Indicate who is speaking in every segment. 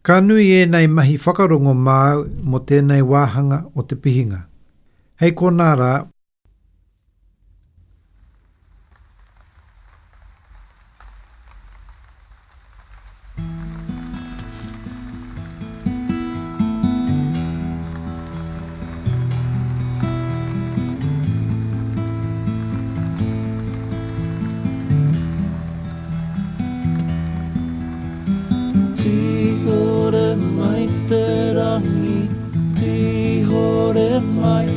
Speaker 1: Ka nui e nei mahi whakarongo māu mo tēnei wāhanga o te pihinga. Hei kōnā rā,
Speaker 2: Tihore mai te rangi, tihore mai.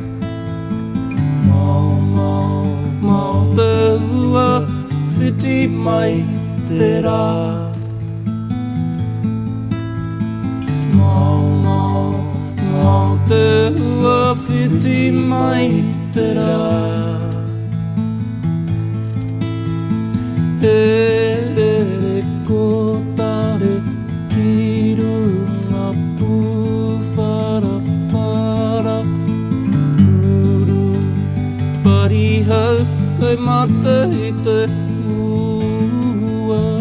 Speaker 2: Mau, mau, mau te ua, whiti mai te rā. Mau, mau, mau te ua, whiti mai te rā. He re ko tare ki runga pūwhara whara. Uru pari hau kai mate i te ua.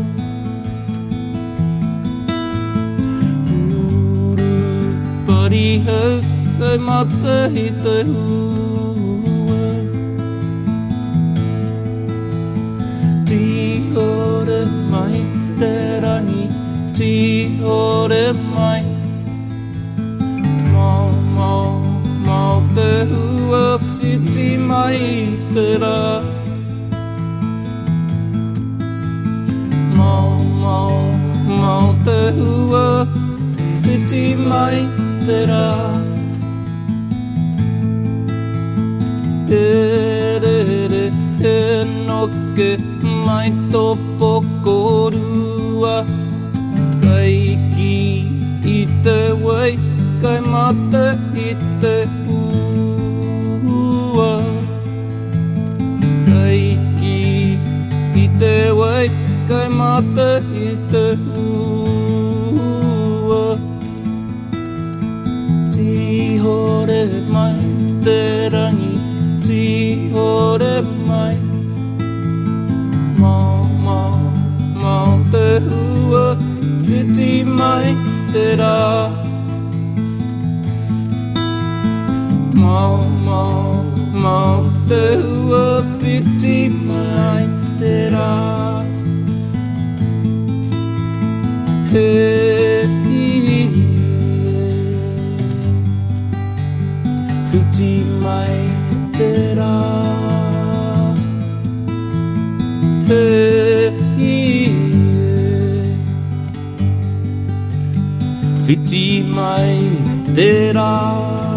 Speaker 2: Uru pari hau kai mate i te ua. Tihore mai te rangi, tihore mai. Mau, mau, mau te ua, whiti mai te rā. Mau, mau, mau te ua, whiti mai te rā. E re re, e noke mai tō pokorua. Kai ki i te wai, kai mate i te ua. Kai ki i te wai, kai mate i te ua. Tihore mai te rangi, tihore mai. Mau, mau, mau te ua, whiti mai te rā. Mau, mau, mau te ua, whiti mai te rā. He whiti mai te rā. He whiti mai te rā.